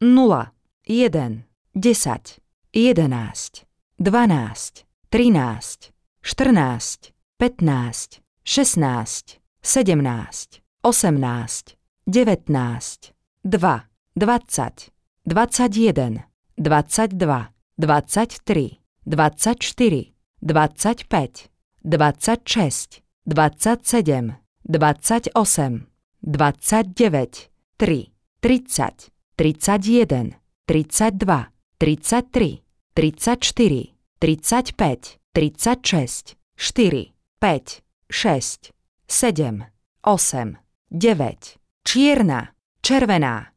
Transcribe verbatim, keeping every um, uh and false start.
nula, jeden, desať, jedenásť, dvanásť, trinásť, štrnásť, pätnásť, šestnásť, sedemnásť, osemnásť, devätnásť, dva, dvadsať, dvadsaťjeden, dvadsaťdva, dvadsaťtri, dvadsaťštyri, dvadsaťpäť, dvadsaťšesť, dvadsaťsedem, dvadsaťosem, dvadsaťdeväť, tri, tridsať, tridsaťjeden, tridsaťdva, tridsaťtri, tridsaťštyri, tridsaťpäť, tridsaťšesť, štyri, päť, šesť, sedem, osem, deväť, čierna, červená,